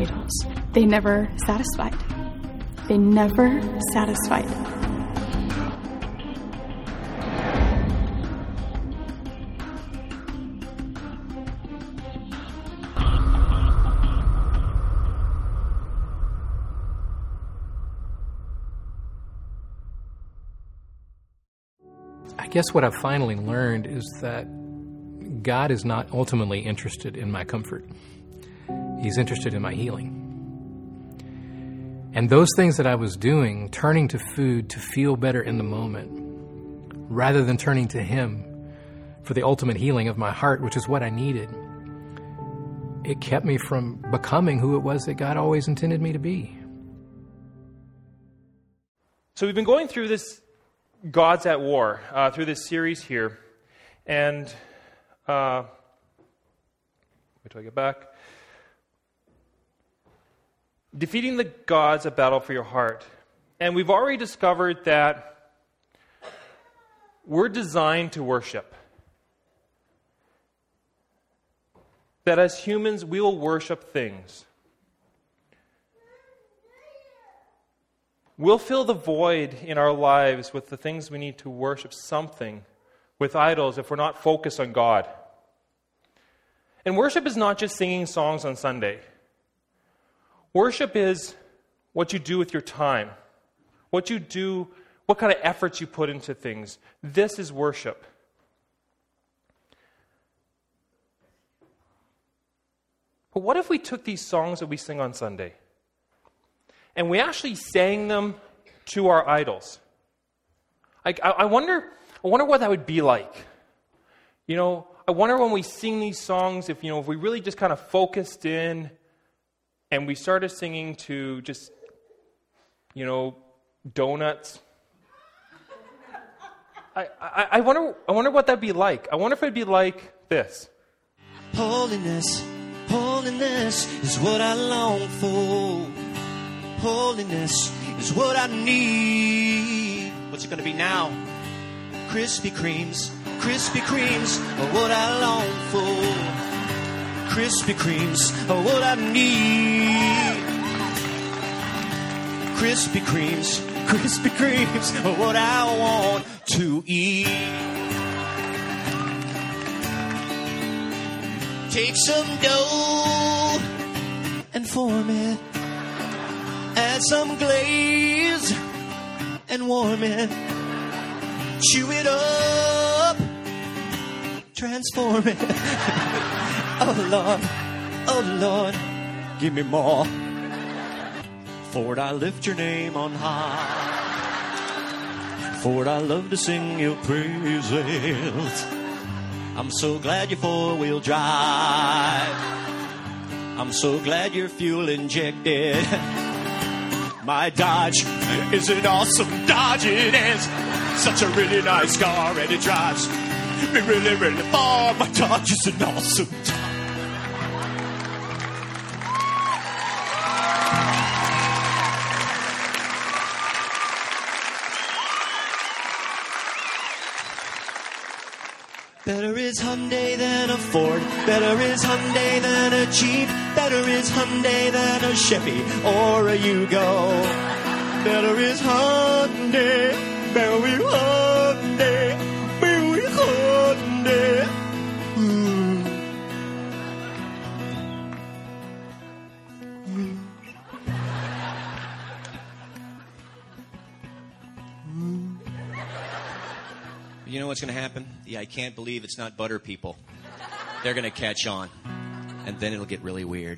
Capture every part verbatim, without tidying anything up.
idols. They never satisfied. They never satisfied. I guess what I've finally learned is that God is not ultimately interested in my comfort. He's interested in my healing. And those things that I was doing, turning to food to feel better in the moment, rather than turning to Him for the ultimate healing of my heart, which is what I needed, it kept me from becoming who it was that God always intended me to be. So we've been going through this God's at War uh, through this series here. And uh, wait till I get back. Defeating the gods, a battle for your heart. And we've already discovered that we're designed to worship. That as humans, we will worship things. We'll fill the void in our lives with the things we need to worship something, with idols, if we're not focused on God. And worship is not just singing songs on Sunday. Worship is what you do with your time, what you do, what kind of efforts you put into things. This is worship. But what if we took these songs that we sing on Sunday and we actually sang them to our idols? I, I, I wonder, I wonder what that would be like. You know, I wonder when we sing these songs, if you know, if we really just kind of focused in, and we started singing to just, you know, donuts. I, I, I wonder, I wonder what that'd be like. I wonder if it'd be like this. Holiness, holiness is what I long for. Holiness is what I need. What's it going to be now? Krispy Kremes, Krispy Kremes are what I long for. Krispy Kremes are what I need. Krispy Kremes, Krispy Kremes are what I want to eat. Take some dough and form it. Add some glaze and warm it. Chew it up, transform it. Oh Lord, oh Lord, give me more. For I lift your name on high. For I love to sing your praises. I'm so glad you're four-wheel drive. I'm so glad you're fuel injected. My Dodge is an awesome Dodge. It is such a really nice car, and it drives me really, really far. My Dodge is an awesome Dodge. Better is Hyundai than a Ford. Better is Hyundai than a Jeep. Better is Hyundai than a Chevy or a Yugo. Better is Hyundai. Better is Hyundai. Better is Hyundai. Mm. Mm. You know what's going to happen? Yeah, I can't believe it's not butter people. They're going to catch on. And then it'll get really weird.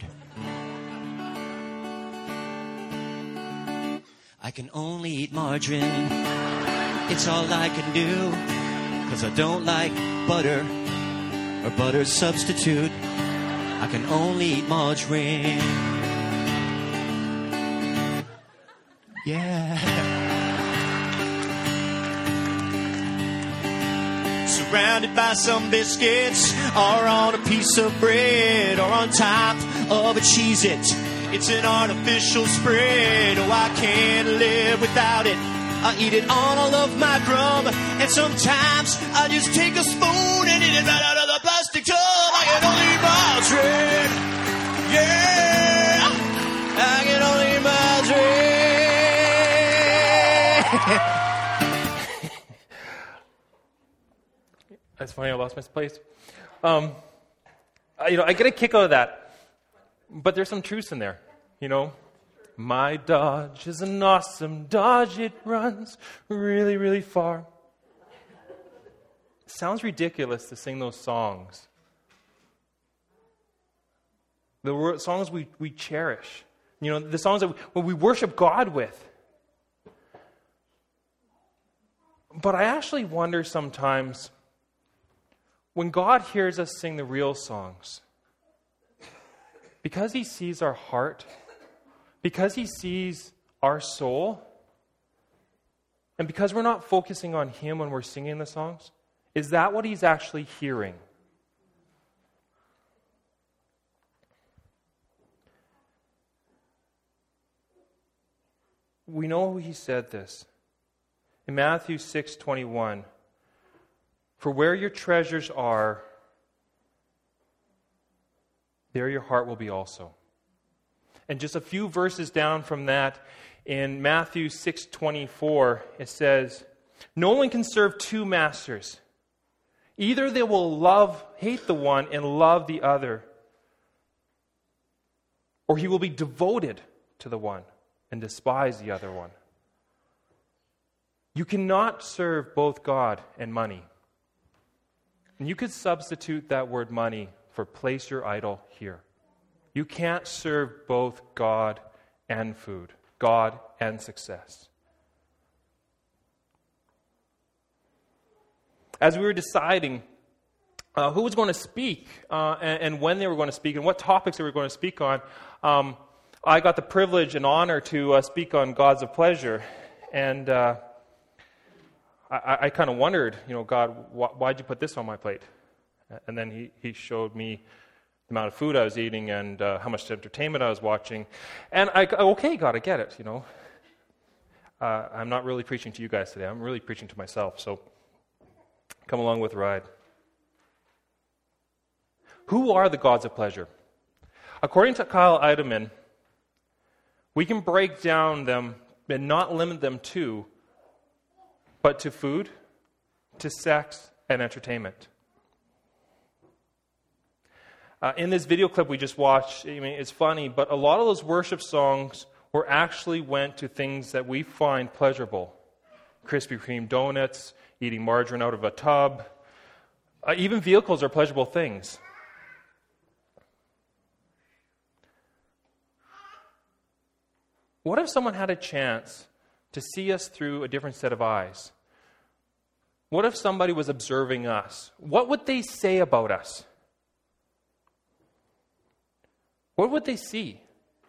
I can only eat margarine. It's all I can do. Because I don't like butter or butter substitute. I can only eat margarine. Yeah. Surrounded by some biscuits, or on a piece of bread, or on top of a Cheez-It. It's an artificial spread. Oh, I can't live without it. I eat it on all of my grub, and sometimes I just take a spoon and eat it right out of the plastic tub. I can only eat margarine. Yeah. That's funny, I lost my place. Um, I- you know, I get a kick out of that. But there's some truths in there, you know. My Dodge is an awesome Dodge. It runs really, really far. It sounds ridiculous to sing those songs. The wor- songs we, we cherish. You know, the songs that we, we worship God with. But I actually wonder sometimes, when God hears us sing the real songs, because He sees our heart, because He sees our soul, and because we're not focusing on Him when we're singing the songs, is that what He's actually hearing? We know He said this. In Matthew six twenty-one, for where your treasures are, there your heart will be also. And just a few verses down from that, in Matthew six twenty-four, it says, no one can serve two masters. Either they will love, hate the one and love the other, or he will be devoted to the one and despise the other one. You cannot serve both God and money. And you could substitute that word money for place your idol here. You can't serve both God and food, God and success. As we were deciding uh, who was going to speak uh, and, and when they were going to speak and what topics they were going to speak on, um, I got the privilege and honor to uh, speak on Gods of Pleasure. And uh, I, I kind of wondered, you know, God, wh- why'd you put this on my plate? And then he, he showed me the amount of food I was eating and uh, how much entertainment I was watching. And I, okay, God, I get it, you know. Uh, I'm not really preaching to you guys today. I'm really preaching to myself. So come along with the ride. Who are the gods of pleasure? According to Kyle Idleman, we can break down them and not limit them to, but to food, to sex, and entertainment. Uh, in this video clip we just watched, I mean, it's funny, but a lot of those worship songs were actually went to things that we find pleasurable. Krispy Kreme donuts, eating margarine out of a tub. Uh, even vehicles are pleasurable things. What if someone had a chance to see us through a different set of eyes? What if somebody was observing us? What would they say about us? What would they see?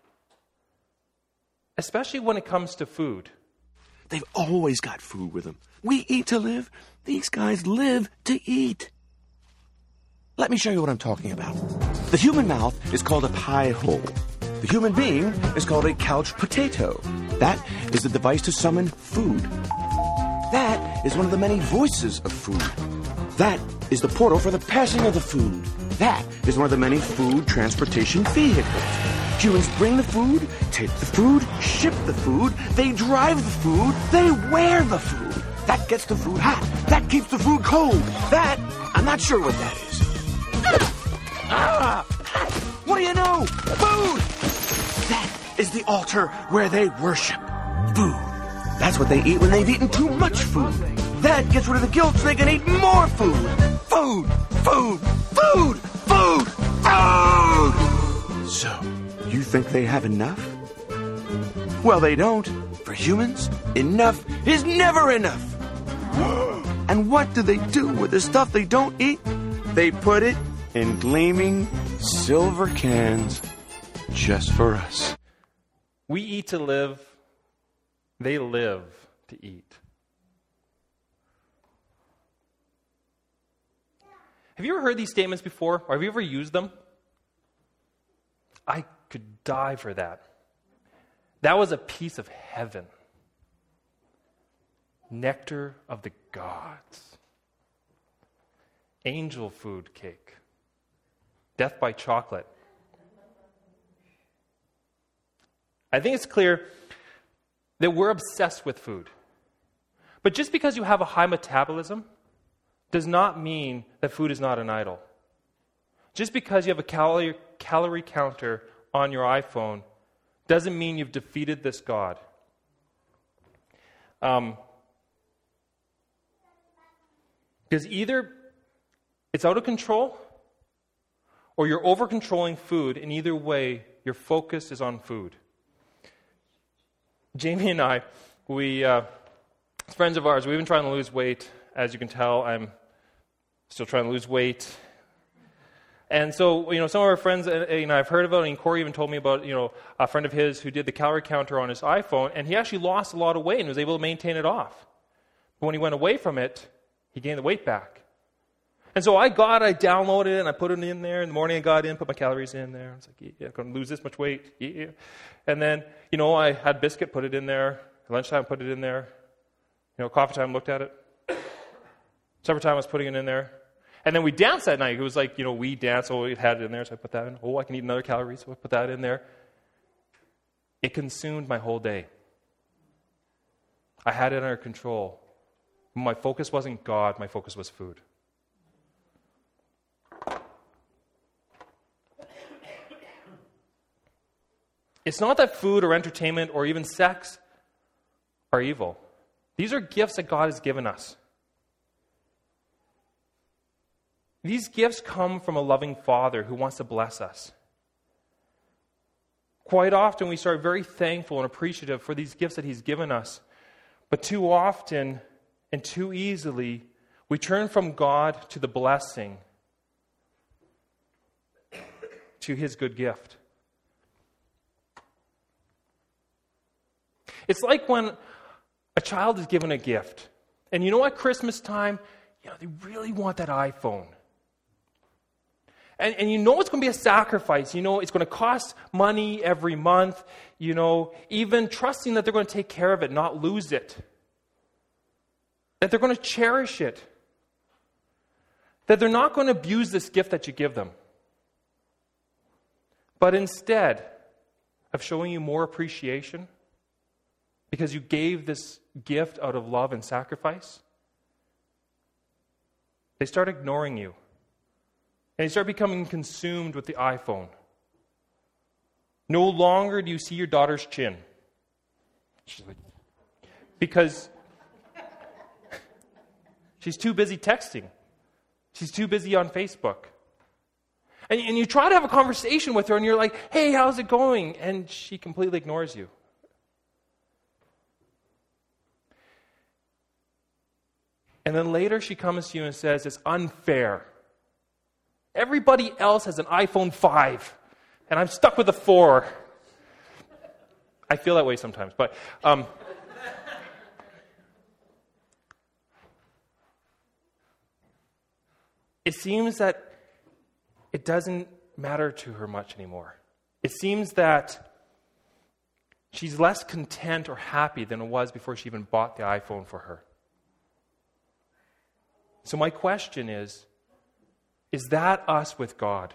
Especially when it comes to food. They've always got food with them. We eat to live. These guys live to eat. Let me show you what I'm talking about. The human mouth is called a pie hole. The human being is called a couch potato. That is the device to summon food. That is one of the many voices of food. That is the portal for the passing of the food. That is one of the many food transportation vehicles. Humans bring the food, take the food, ship the food, they drive the food, they wear the food. That gets the food hot. That keeps the food cold. That, I'm not sure what that is. Ah! What do you know? Food! That is the altar where they worship. Food. That's what they eat when they've eaten too much food. That gets rid of the guilt so they can eat more food. Food! Food! Food! Food! Food! So, you think they have enough? Well, they don't. For humans, enough is never enough. And what do they do with the stuff they don't eat? They put it in gleaming silver cans just for us. We eat to live. They live to eat. Have you ever heard these statements before? Or have you ever used them? I could die for that. That was a piece of heaven. Nectar of the gods. Angel food cake. Death by chocolate. I think it's clear that we're obsessed with food. But just because you have a high metabolism does not mean that food is not an idol. Just because you have a calorie, calorie counter on your iPhone doesn't mean you've defeated this God. Um, because either it's out of control or you're over-controlling food. In either way, your focus is on food. Jamie and I, we, uh, friends of ours, we've been trying to lose weight. As you can tell, I'm still trying to lose weight. And so, you know, some of our friends, uh, you know, I've heard about it, and Corey even told me about, you know, a friend of his who did the calorie counter on his iPhone, and he actually lost a lot of weight and was able to maintain it off. But when he went away from it, he gained the weight back. And so I got, I downloaded it, and I put it in there. In the morning I got in, put my calories in there. I was like, yeah, I'm going to lose this much weight. Yeah. And then, you know, I had biscuit, put it in there. At lunchtime, put it in there. You know, coffee time, looked at it. Supper time, I was putting it in there. And then we danced that night. It was like, you know, we danced. Oh, it had it in there, so I put that in. Oh, I can eat another calorie, so I put that in there. It consumed my whole day. I had it under control. My focus wasn't God. My focus was food. It's not that food or entertainment or even sex are evil. These are gifts that God has given us. These gifts come from a loving Father who wants to bless us. Quite often we start very thankful and appreciative for these gifts that He's given us. But too often and too easily we turn from God to the blessing, to His good gift. It's like when a child is given a gift. And you know, at Christmas time, you know, they really want that iPhone. And, and you know it's going to be a sacrifice. You know it's going to cost money every month. You know, even trusting that they're going to take care of it, not lose it. That they're going to cherish it. That they're not going to abuse this gift that you give them. But instead of showing you more appreciation, because you gave this gift out of love and sacrifice, they start ignoring you. And you start becoming consumed with the iPhone. No longer do you see your daughter's chin. She's like, because she's too busy texting. She's too busy on Facebook. And, and you try to have a conversation with her and you're like, hey, how's it going? And she completely ignores you. And then later she comes to you and says, it's unfair. Everybody else has an iPhone five, and I'm stuck with a four. I feel that way sometimes, but um, it seems that it doesn't matter to her much anymore. It seems that she's less content or happy than it was before she even bought the iPhone for her. So my question is, is that us with God?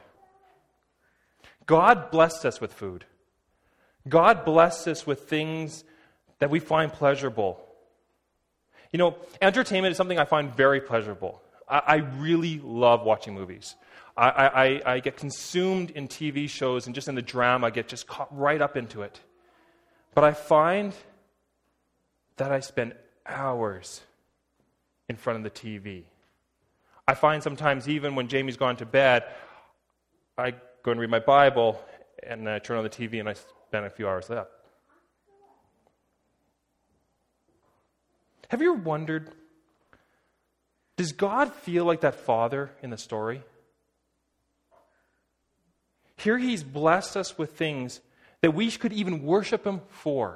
God blessed us with food. God blessed us with things that we find pleasurable. You know, entertainment is something I find very pleasurable. I, I really love watching movies. I, I, I get consumed in T V shows and just in the drama. I get just caught right up into it. But I find that I spend hours in front of the T V. I find sometimes even when Jamie's gone to bed, I go and read my Bible, and I turn on the T V, and I spend a few hours there. Have you ever wondered, does God feel like that father in the story? Here He's blessed us with things that we could even worship Him for.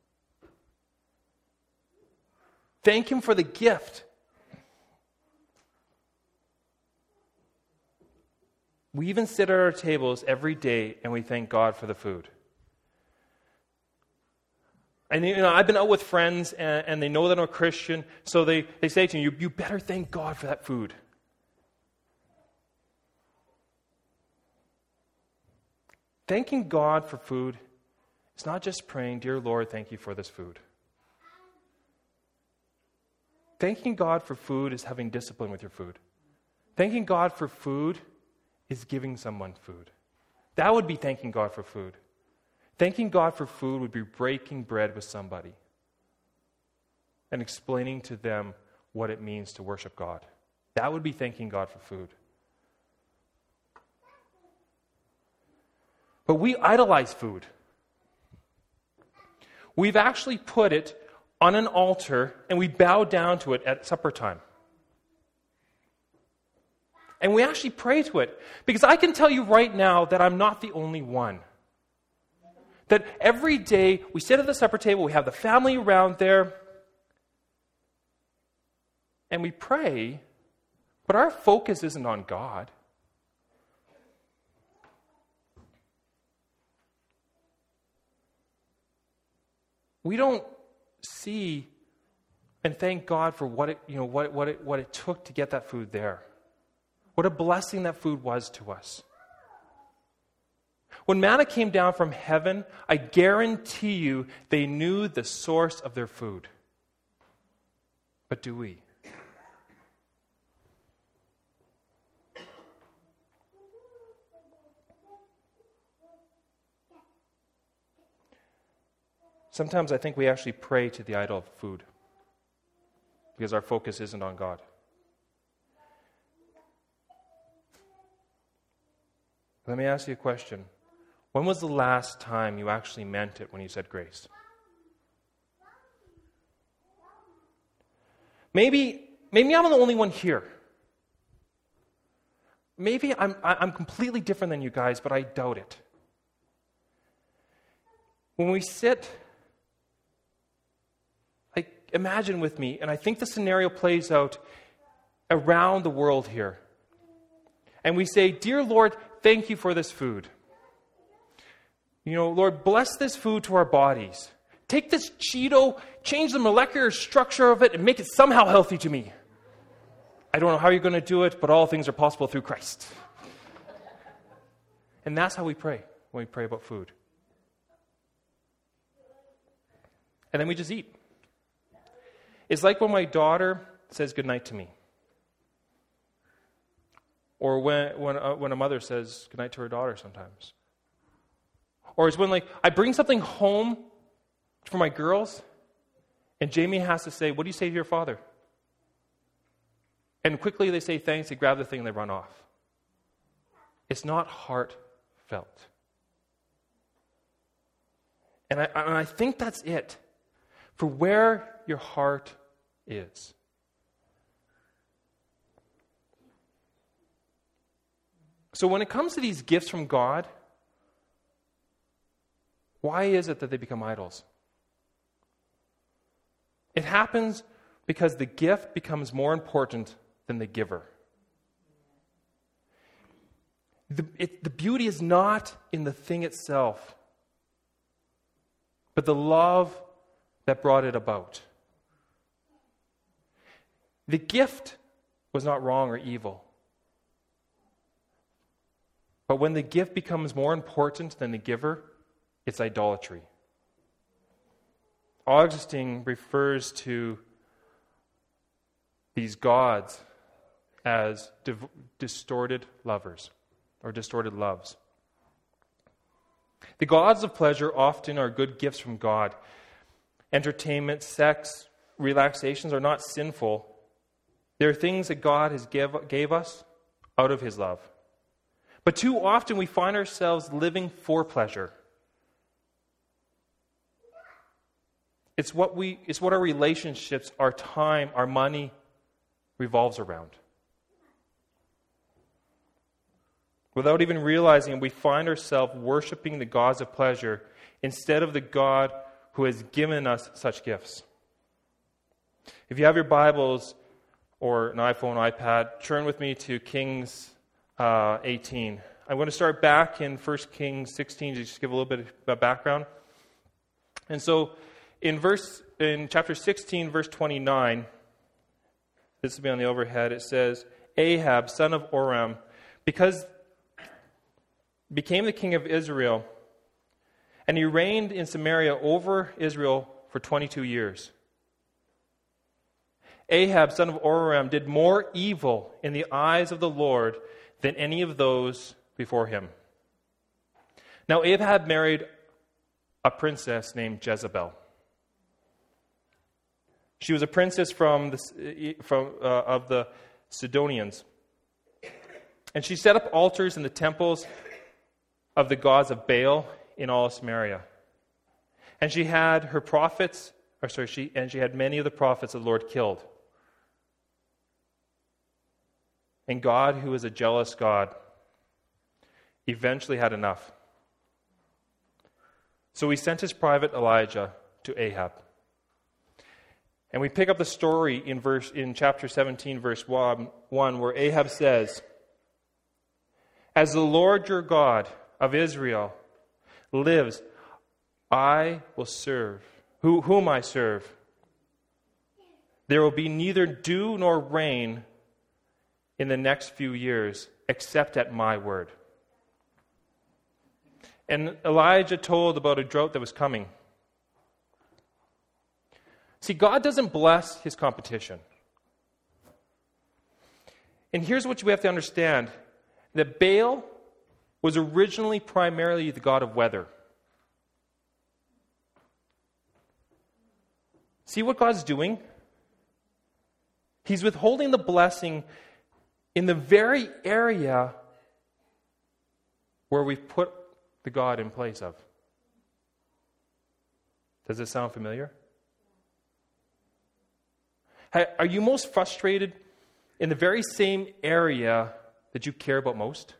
Thank Him for the gift. We even sit at our tables every day and we thank God for the food. And you know, I've been out with friends and, and they know that I'm a Christian, so they, they say to me, you, you better thank God for that food. Thanking God for food is not just praying, dear Lord, thank you for this food. Thanking God for food is having discipline with your food. Thanking God for food is giving someone food. That would be thanking God for food. Thanking God for food would be breaking bread with somebody and explaining to them what it means to worship God. That would be thanking God for food. But we idolize food. We've actually put it on an altar and we bow down to it at supper time. And we actually pray to it. Because I can tell you right now that I'm not the only one. That every day we sit at the supper table, we have the family around there, and we pray, but our focus isn't on God. We don't see and thank God for what it, you know, what, what, it, what it took to get that food there. What a blessing that food was to us. When manna came down from heaven, I guarantee you they knew the source of their food. But do we? Sometimes I think we actually pray to the idol of food because our focus isn't on God. Let me ask you a question. When was the last time you actually meant it when you said grace? Maybe, maybe I'm the only one here. Maybe I'm, I'm completely different than you guys, but I doubt it. When we sit, like, imagine with me, and I think the scenario plays out around the world here. And we say, "Dear Lord, thank you for this food. You know, Lord, bless this food to our bodies. Take this Cheeto, change the molecular structure of it, and make it somehow healthy to me. I don't know how you're going to do it, but all things are possible through Christ." And that's how we pray when we pray about food. And then we just eat. It's like when my daughter says goodnight to me. Or when when, uh, when a mother says goodnight to her daughter sometimes. Or it's when, like, I bring something home for my girls, and Jamie has to say, "What do you say to your father?" And quickly they say thanks, they grab the thing, and they run off. It's not heartfelt. And I, and I think that's it. For where your heart is. So when it comes to these gifts from God, why is it that they become idols? It happens because the gift becomes more important than the giver. The, it, the beauty is not in the thing itself, but the love that brought it about. The gift was not wrong or evil. But when the gift becomes more important than the giver, it's idolatry. Augustine refers to these gods as div- distorted lovers or distorted loves. The gods of pleasure often are good gifts from God. Entertainment, sex, relaxations are not sinful. They're things that God has give, gave us out of His love. But too often we find ourselves living for pleasure. It's what we it's what our relationships, our time, our money revolves around. Without even realizing it, we find ourselves worshiping the gods of pleasure instead of the God who has given us such gifts. If you have your Bibles or an iPhone, iPad, turn with me to Kings Uh, eighteen. I'm going to start back in First Kings sixteen to just give a little bit of background. And so, in verse in chapter sixteen, verse twenty-nine, this will be on the overhead. It says, "Ahab, son of Oram, because became the king of Israel, and he reigned in Samaria over Israel for twenty-two years. Ahab, son of Aram, did more evil in the eyes of the Lord than any of those before him. Now Ahab married a princess named Jezebel. She was a princess from the, from, uh, of the Sidonians. And she set up altars in the temples of the gods of Baal in all Samaria. And she had her prophets, or sorry, she and she had many of the prophets the Lord killed. And God, who is a jealous God, eventually had enough. So he sent his private Elijah to Ahab. And we pick up the story in verse in chapter seventeen, verse one, where Ahab says, "As the Lord your God of Israel lives, I will serve, who, whom I serve. There will be neither dew nor rain in the next few years, except at my word." And Elijah told about a drought that was coming. See, God doesn't bless his competition. And here's what we have to understand, that Baal was originally primarily the god of weather. See what God's doing? He's withholding the blessing in the very area where we've put the God in place of. Does this sound familiar? Are you most frustrated in the very same area that you care about most?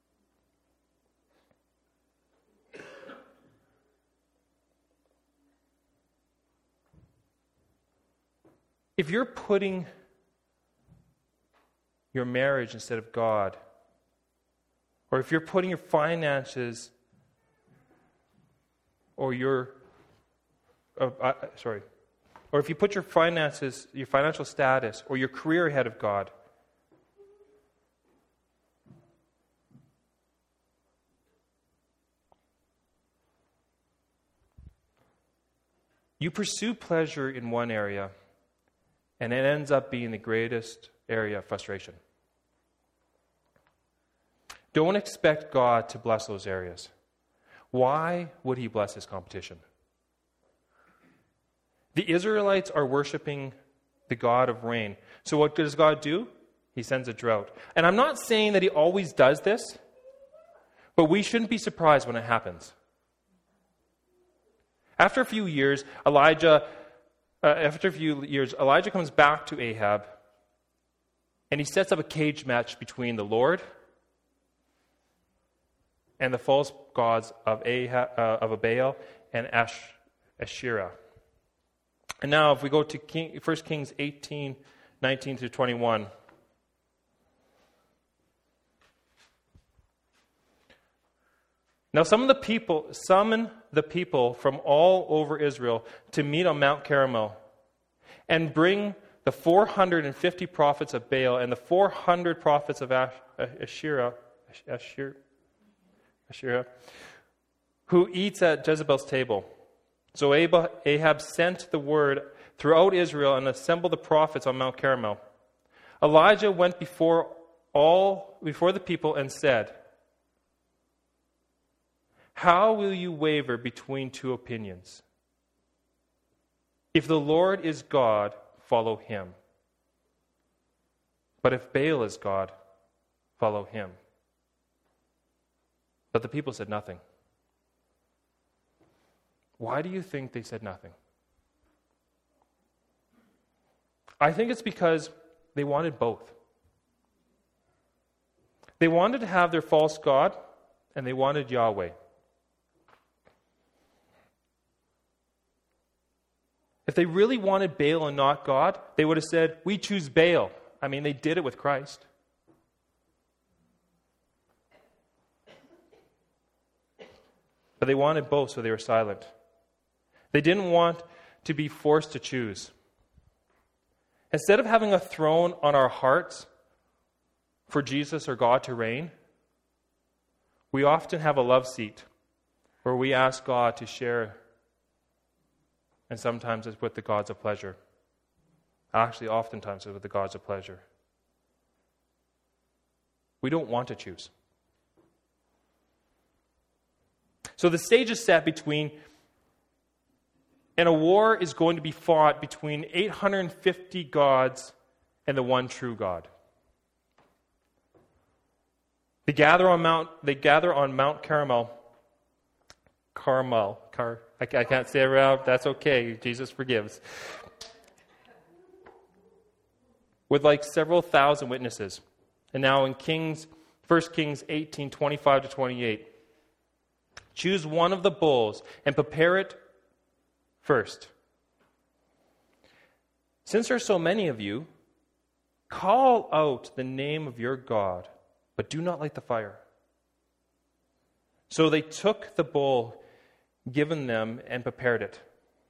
If you're putting your marriage instead of God, or if you're putting your finances or your, uh, uh, sorry, or if you put your finances, your financial status, or your career ahead of God, you pursue pleasure in one area, and it ends up being the greatest area of frustration. Don't expect God to bless those areas. Why would he bless his competition? The Israelites are worshiping the God of rain. So what does God do? He sends a drought. And I'm not saying that he always does this, but we shouldn't be surprised when it happens. After a few years, Elijah, uh, after a few years, Elijah comes back to Ahab, and he sets up a cage match between the Lord and the false gods of Ahab, uh, of Baal and Ash, Asherah. And now, if we go to King, First Kings eighteen, nineteen to twenty-one. Now some of the people summon the people from all over Israel to meet on Mount Carmel, and bring the four hundred fifty prophets of Baal and the four hundred prophets of Ash, Asherah, Asherah, Asherah, who eats at Jezebel's table. So Ahab sent the word throughout Israel and assembled the prophets on Mount Carmel. Elijah went before all before the people and said, "How will you waver between two opinions? If the Lord is God, follow him. But if Baal is God, follow him." But the people said nothing. Why do you think they said nothing? I think it's because they wanted both. They wanted to have their false god, and they wanted Yahweh. If they really wanted Baal and not God, they would have said, "We choose Baal." I mean, they did it with Christ. But they wanted both, so they were silent. They didn't want to be forced to choose. Instead of having a throne on our hearts for Jesus or God to reign, we often have a love seat where we ask God to share, and sometimes it's with the gods of pleasure. Actually, oftentimes with the gods of pleasure. We don't want to choose. So the stage is set between, and a war is going to be fought between eight hundred fifty gods and the one true God. They gather on Mount. They gather on Mount Carmel. Carmel. Car. I, I can't say it right. That's okay. Jesus forgives. With like several thousand witnesses, and now in Kings, First Kings eighteen twenty-five to twenty-eight, choose one of the bulls and prepare it first. Since there are so many of you, call out the name of your God, but do not light the fire. So they took the bull given them and prepared it.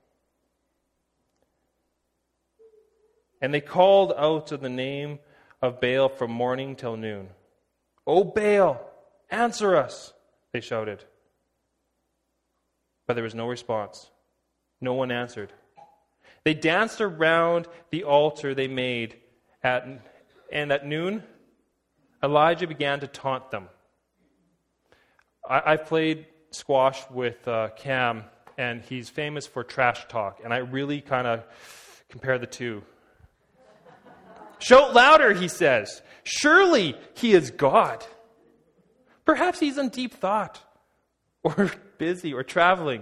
And they called out to the name of Baal from morning till noon. "O Baal, answer us," they shouted. But there was no response. No one answered. They danced around the altar they made, at, and at noon, Elijah began to taunt them. I, I've played squash with uh, Cam, and he's famous for trash talk, and I really kind of compare the two. "Shout louder," he says. "Surely he is God. Perhaps he's in deep thought, or busy, or traveling.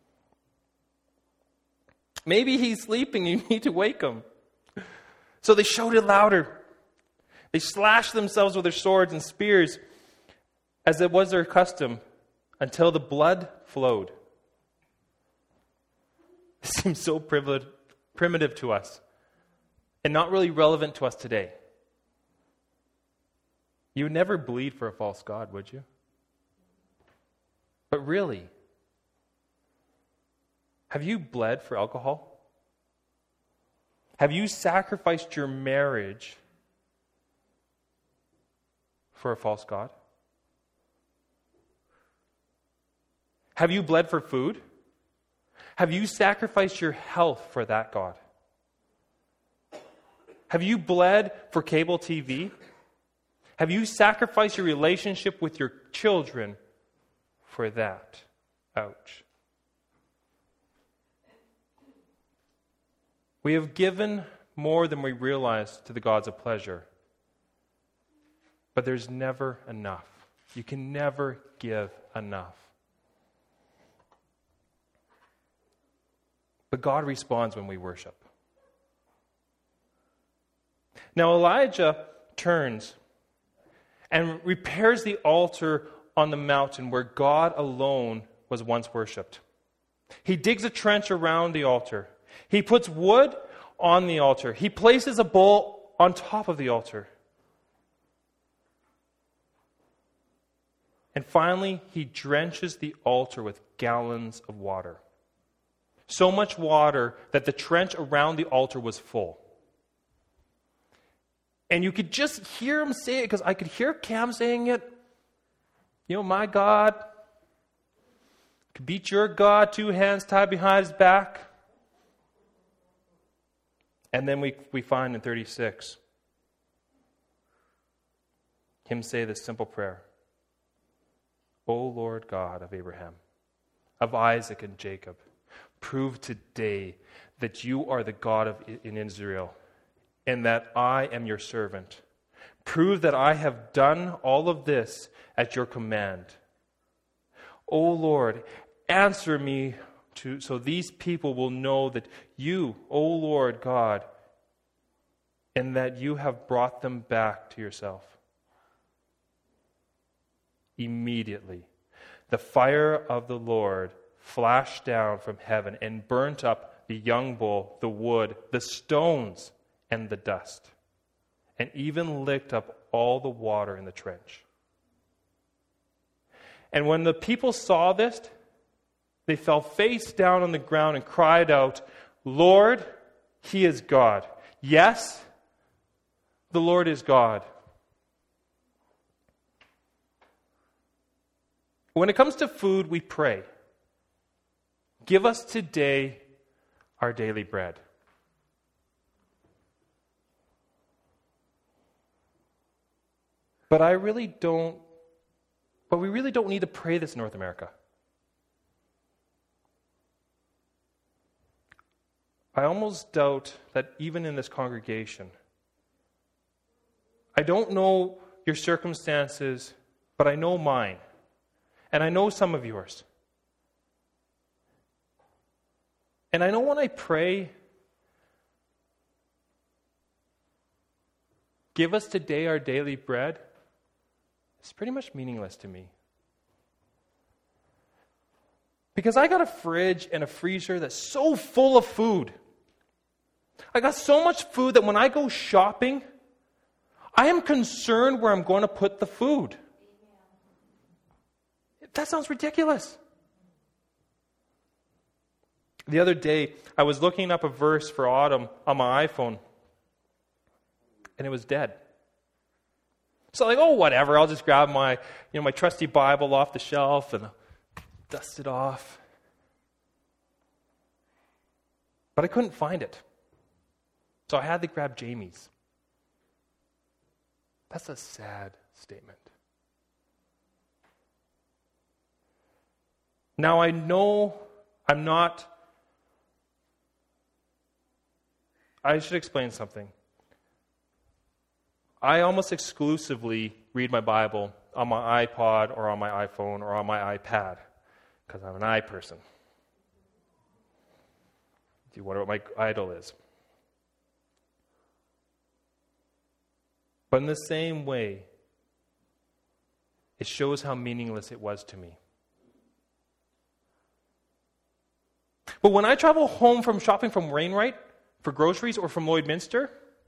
Maybe he's sleeping, you need to wake him." So they shouted louder. They slashed themselves with their swords and spears, as it was their custom, until the blood flowed. It seems so primitive to us, and not really relevant to us today. You would never bleed for a false god, would you? But really, have you bled for alcohol? Have you sacrificed your marriage for a false god? Have you bled for food? Have you sacrificed your health for that god? Have you bled for cable T V? Have you sacrificed your relationship with your children for that? Ouch. We have given more than we realize to the gods of pleasure. But there's never enough. You can never give enough. But God responds when we worship. Now Elijah turns and repairs the altar on the mountain where God alone was once worshipped. He digs a trench around the altar. He puts wood on the altar. He places a bowl on top of the altar. And finally, he drenches the altar with gallons of water. So much water that the trench around the altar was full. And you could just hear him say it, because I could hear Cam saying it. You know, my God could beat your God, two hands tied behind his back. And then we, we find in thirty-six, him say this simple prayer. "O Lord God of Abraham, of Isaac and Jacob, prove today that you are the God of in Israel, and that I am your servant. Prove that I have done all of this at your command. O Lord, answer me to, so these people will know that you, O Lord God, and that you have brought them back to yourself." Immediately, the fire of the Lord flashed down from heaven and burnt up the young bull, the wood, the stones, and the dust, and even licked up all the water in the trench. And when the people saw this, they fell face down on the ground and cried out, "Lord, he is God. Yes, the Lord is God." When it comes to food, we pray, "Give us today our daily bread." But I really don't, but we really don't need to pray this in North America. I almost doubt that even in this congregation, I don't know your circumstances, but I know mine. And I know some of yours. And I know when I pray, give us today our daily bread, it's pretty much meaningless to me. Because I got a fridge and a freezer that's so full of food. I got so much food that when I go shopping, I am concerned where I'm going to put the food. That sounds ridiculous. The other day, I was looking up a verse for autumn on my iPhone, and it was dead. So like, oh, whatever, I'll just grab my, you know, my trusty Bible off the shelf and dust it off. But I couldn't find it. So I had to grab Jamie's. That's a sad statement. Now I know I'm not... I should explain something. I almost exclusively read my Bible on my iPod or on my iPhone or on my iPad because I'm an I person. Do you wonder what my idol is? But in the same way, it shows how meaningless it was to me. But when I travel home from shopping from Wainwright for groceries or from Lloydminster,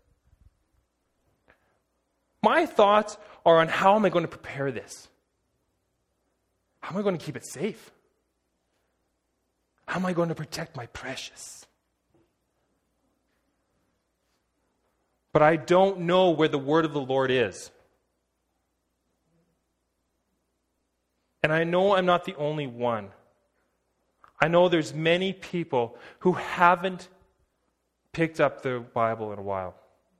my thoughts are on how am I going to prepare this? How am I going to keep it safe? How am I going to protect my precious? But I don't know where the word of the Lord is. And I know I'm not the only one. I know there's many people who haven't picked up the Bible in a while.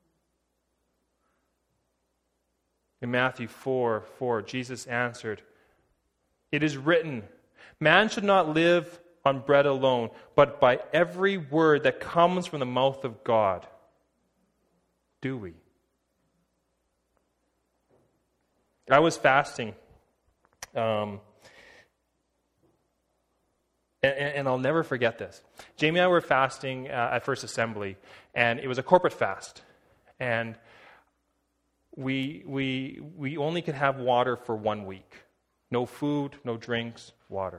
In Matthew four four, Jesus answered, "It is written, man should not live on bread alone, but by every word that comes from the mouth of God." Do we? I was fasting. Um, and, and I'll never forget this. Jamie and I were fasting uh, at First Assembly, and it was a corporate fast. And we we we only could have water for one week. No food, no drinks, water.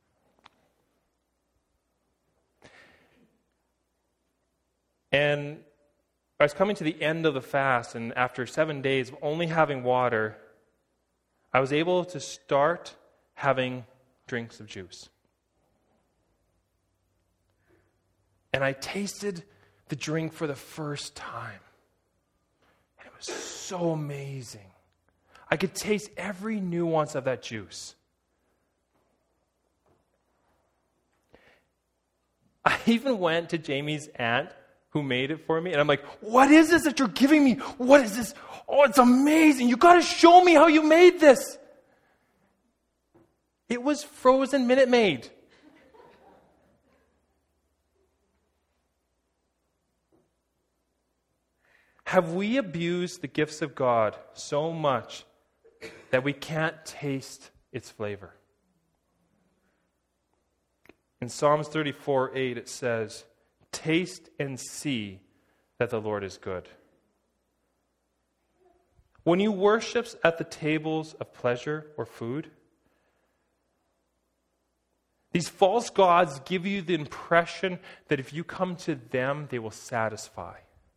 And I was coming to the end of the fast, and after seven days of only having water, I was able to start having drinks of juice. And I tasted the drink for the first time. And it was so amazing. I could taste every nuance of that juice. I even went to Jamie's aunt who made it for me, and I'm like, what is this that you're giving me? What is this? Oh, it's amazing. You got to show me how you made this. It was frozen Minute Maid. Have we abused the gifts of God so much that we can't taste its flavor? In Psalms thirty-four eight it says, "Taste and see that the Lord is good." When you worship at the tables of pleasure or food, these false gods give you the impression that if you come to them, they will satisfy.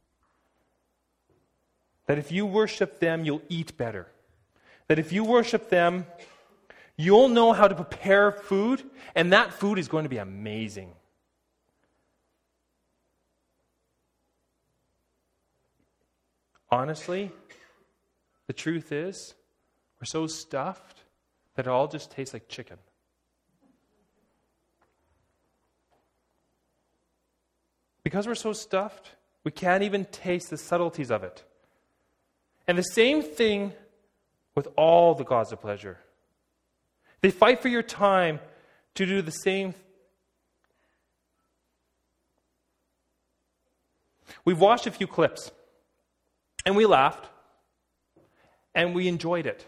That if you worship them, you'll eat better. That if you worship them, you'll know how to prepare food, and that food is going to be amazing. Honestly, the truth is, we're so stuffed that it all just tastes like chicken. Because we're so stuffed, we can't even taste the subtleties of it. And the same thing with all the gods of pleasure. They fight for your time to do the same. We've watched a few clips, and we laughed, and we enjoyed it.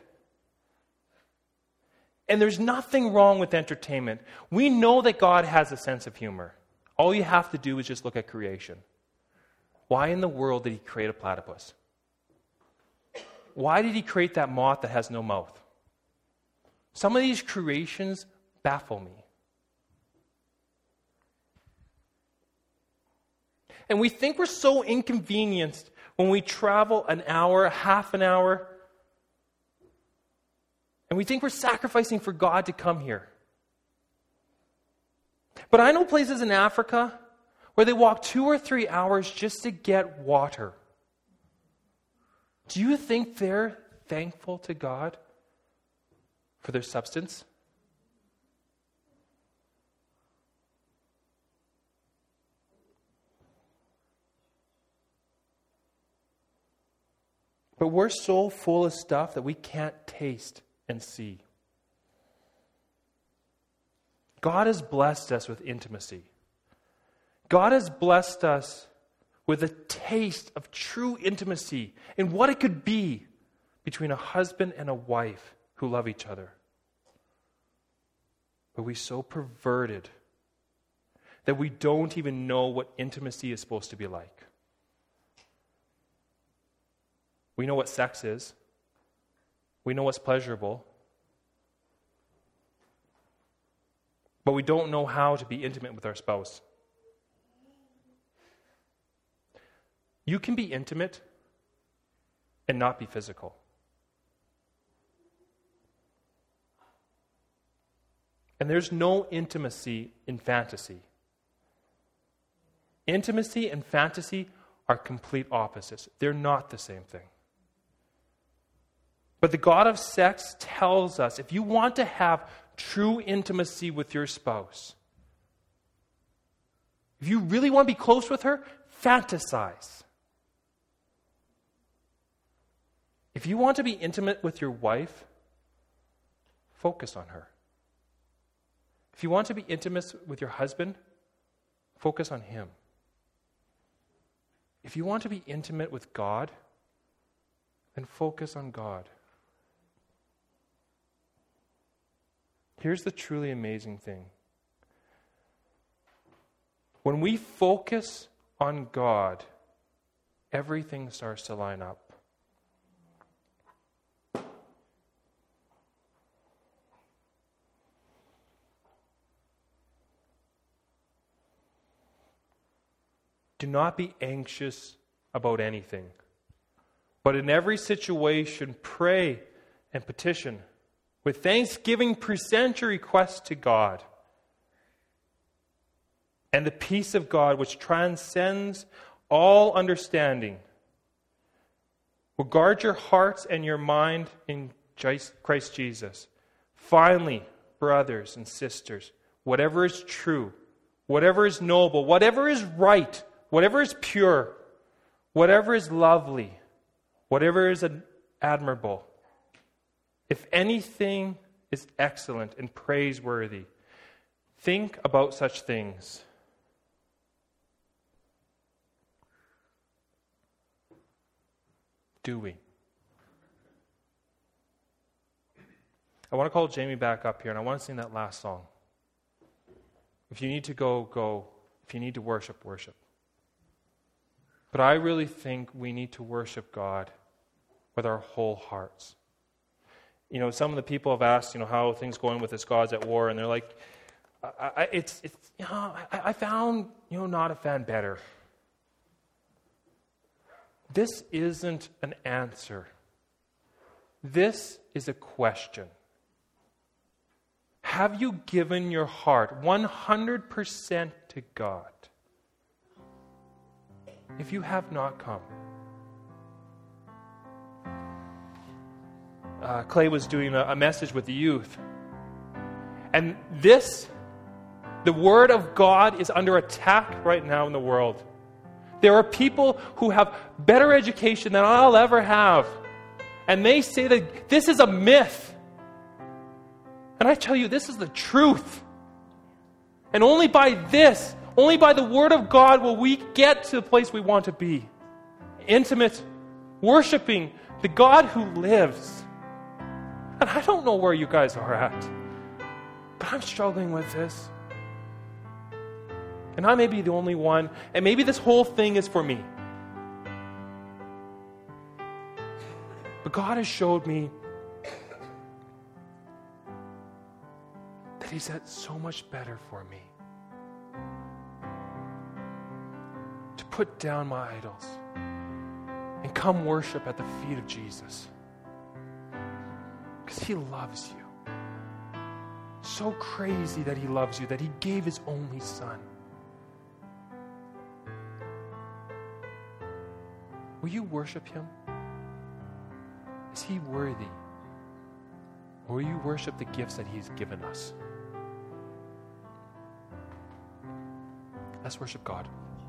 And there's nothing wrong with entertainment. We know that God has a sense of humor. All you have to do is just look at creation. Why in the world did he create a platypus? Why did he create that moth that has no mouth? Some of these creations baffle me. And we think we're so inconvenienced when we travel an hour, half an hour, and we think we're sacrificing for God to come here. But I know places in Africa where they walk two or three hours just to get water. Do you think they're thankful to God for their substance? But we're so full of stuff that we can't taste and see. God has blessed us with intimacy. God has blessed us with a taste of true intimacy and what it could be between a husband and a wife who love each other. But we're so perverted that we don't even know what intimacy is supposed to be like. We know what sex is. We know what's pleasurable. But we don't know how to be intimate with our spouse. You can be intimate and not be physical. And there's no intimacy in fantasy. Intimacy and fantasy are complete opposites. They're not the same thing. But the God of sex tells us, if you want to have true intimacy with your spouse, if you really want to be close with her, fantasize. If you want to be intimate with your wife, focus on her. If you want to be intimate with your husband, focus on him. If you want to be intimate with God, then focus on God. Here's the truly amazing thing. When we focus on God, everything starts to line up. Do not be anxious about anything, but in every situation, pray and petition. With thanksgiving, present your requests to God. And the peace of God, which transcends all understanding, will guard your hearts and your mind in Christ Jesus. Finally, brothers and sisters, whatever is true, whatever is noble, whatever is right, whatever is pure, whatever is lovely, whatever is admirable, if anything is excellent and praiseworthy, think about such things. Do we? I want to call Jamie back up here, and I want to sing that last song. If you need to go, go. If you need to worship, worship. But I really think we need to worship God with our whole hearts. You know, some of the people have asked, you know, how are things going with this God's at war, and they're like, I, I, it's, it's, you know, I, I found, you know, not a fan better. This isn't an answer. This is a question. Have you given your heart one hundred percent to God? If you have not, come. Uh, Clay was doing a, a message with the youth. And this, the Word of God is under attack right now in the world. There are people who have better education than I'll ever have. And they say that this is a myth. And I tell you, this is the truth. And only by this, only by the Word of God will we get to the place we want to be. Intimate, worshiping the God who lives. And I don't know where you guys are at, but I'm struggling with this. And I may be the only one, and maybe this whole thing is for me. But God has showed me that He said so much better for me to put down my idols and come worship at the feet of Jesus. Because He loves you. So crazy that He loves you, that He gave His only Son. Will you worship Him? Is He worthy? Or will you worship the gifts that He's given us? Let's worship God.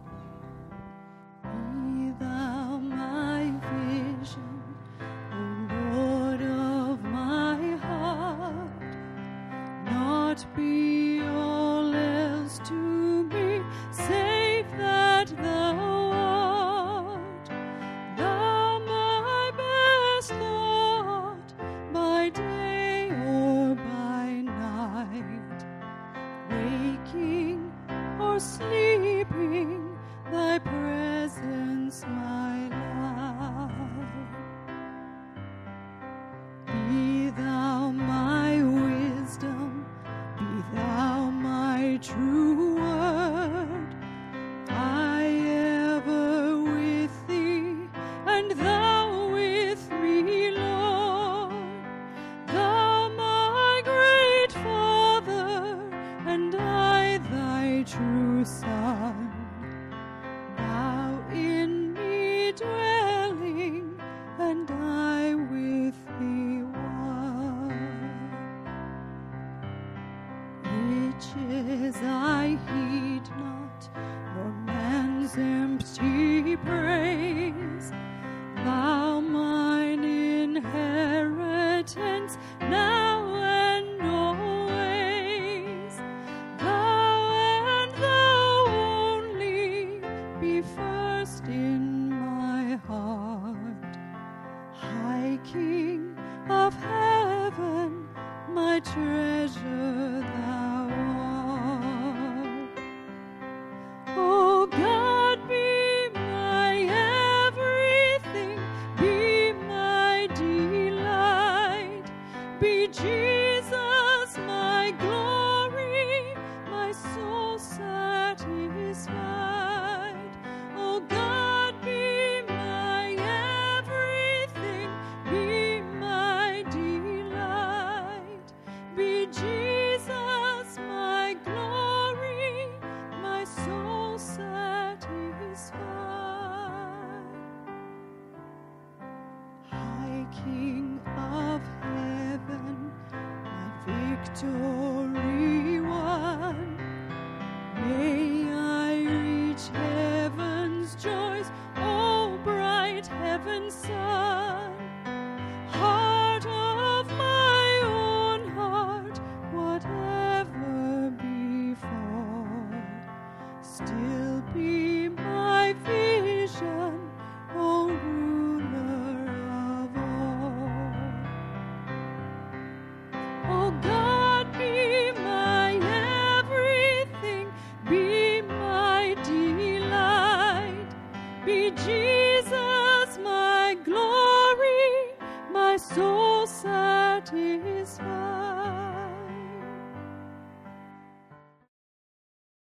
Be thou my vision, O Lord of my heart, not be all else to me, save that thou art. Thou my best thought, by day or by night, waking or sleeping, thy presence my life. Be thou my wisdom, be thou my true word, I ever with thee, and thou with me, Lord. Thou my great Father, and I thy true Son. Thou in me dwelling, and I with thee one. Riches I heed not, nor man's empty praise. Thou mine inheritance, now and always. Thou and thou only, be first in my heart. High King of heaven, my treasure thou art. O God, be my everything, be my delight, be Jesus my glory, my soul satisfied. O God, be my everything, be my delight, be Jesus my glory, my soul satisfied. High King of heaven, my victor.